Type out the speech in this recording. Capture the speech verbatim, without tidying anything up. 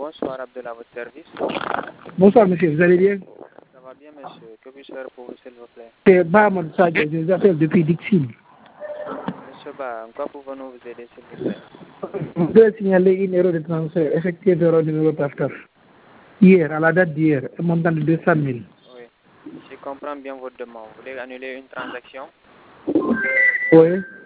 bonsoir Abdel à votre service. Bonsoir monsieur, vous allez bien? Ça va bien monsieur, que puis-je faire pour vous s'il vous plaît? C'est Bahman Sadio, je vous appelle depuis Dixine. Monsieur Ba, en quoi pouvons-nous vous aider s'il vous plaît? Vous devez signaler une erreur de transfert effectuée vers le numéro Taftar. Hier, à la date d'hier, un montant de deux cent mille. Oui, je comprends bien votre demande. Vous voulez annuler une transaction? Oui.